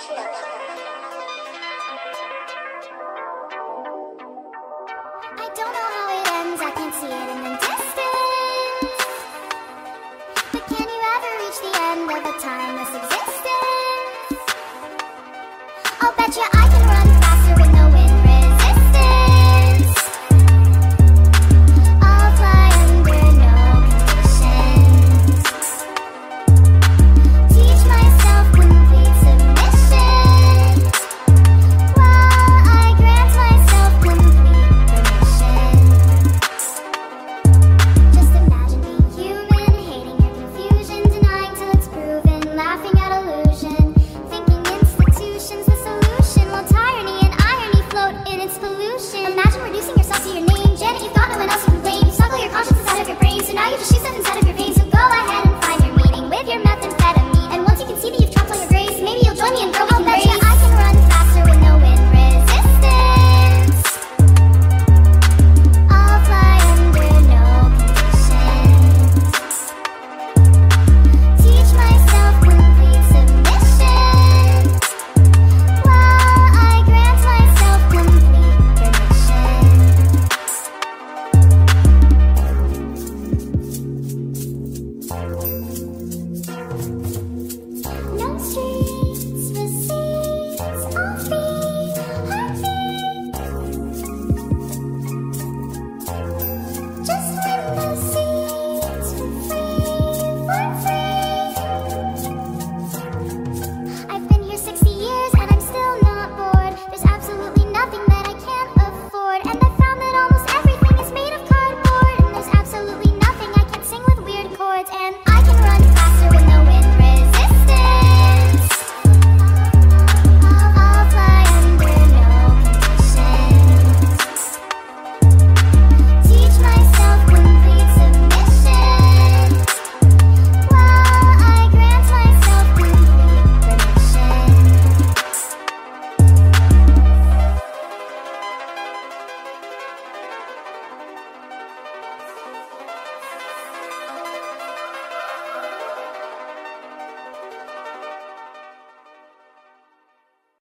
I don't know how it ends, I can't see it in the distance. But can you ever reach the end of a timeless existence? I'll bet you I can run